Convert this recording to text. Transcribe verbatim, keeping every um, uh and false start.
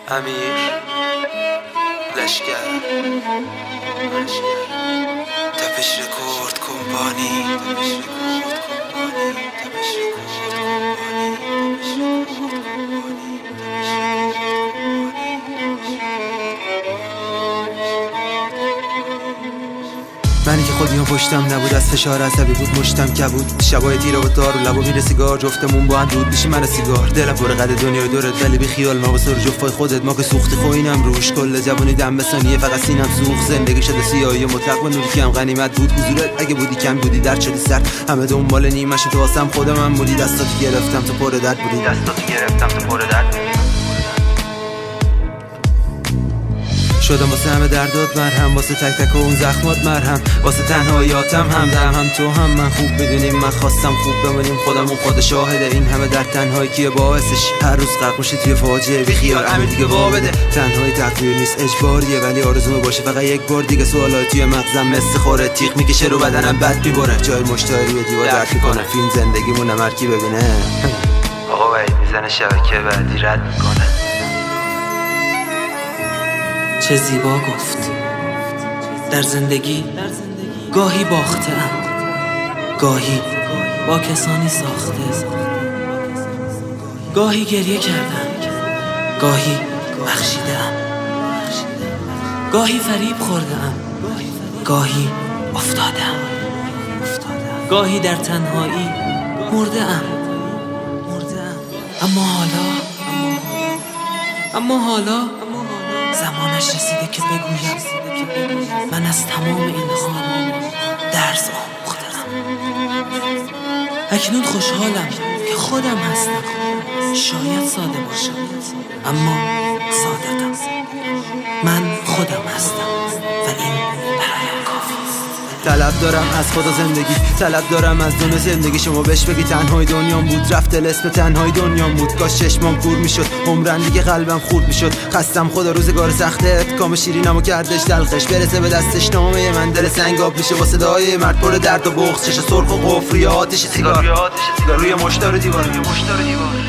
امیر لشگر تپش رکورد کمپانی تپش رکورد کمپانی تپش رکورد منی که خودیو پشتم نبود، از فشار عصبی بود مشتم کبود، شبای تیره و تار و لبا میره سیگار، جفتمون با هم دود میشی من سیگار، دلم پر قد دنیای دورت ولی بی خیال ما واسه جفای خودت، ما که سوختی خوینم روش کل جوونی دم به ثانیه فقط سینم سوخت، زندگی شده سیاهی مطلق و نوری که هم غنیمت بود، حضورت اگه بودی کم بودی در شدی سر، همه دنبال نیمش تو واسم خودم من بودی، دستاتو گرفتم تو پر درد بودی، دستاتو گرفتم تو پر درد بودی. شدم واسه همه دردات مرهم، واسه تک تک اون زخمات مرهم، واسه تنهاییاتم همدم، هم تو هم من خوب بدونیم من خواستم خوب بمونیم، خودمون خود شاهده این همه در تنهایی که باعثش هر روز غرق میشه توی فاجعه، بی خیال امیر دیگه وا بده، تنهایی تقدیر نیست اجباریه ولی آرزومه باشه فقط یک بار دیگه، سوالای توی مغزم مثل خوره تیغ میکشه رو بدنم بد میبره، جای مشتری دیوار درد میکنه، فیلم زندگیمون هر کی ببینه آقا وحید میزنه شبکه بعدی رد میکنه. چه زیبا گفت در زندگی گاهی باخته‌ام، گاهی با کسانی ساخته، گاهی گریه کردم، گاهی بخشیدم، گاهی فریب خوردم، گاهی افتادم، گاهی در تنهایی مرده‌ام، اما حالا اما حالا زمانش رسیده که بگویم من از تمام اینها درس آموختم. اکنون خوشحالم که خودم هستم، شاید ساده باشم اما صادقم، من خودم هستم و این برایم کافی است. طلب دارم از خدا زندگی، طلب دارم از دنیا زندگی، شما بهش بگی تنهای دنیام بود، رفت دل اسم تنهای دنیام بود، کاش چشمام کور میشد، عمرن دیگه قلبم خورد میشد، خستم خدا روزگار سختت، کام شیرینمو کردش تلخش، برسه به دستش نامه من دل سنگاب میشه با صدای مرد پر درد و بغض، چش سرخ و قفل، آتش سیگار روی مشتار دیوار، روی مشتار دیوار.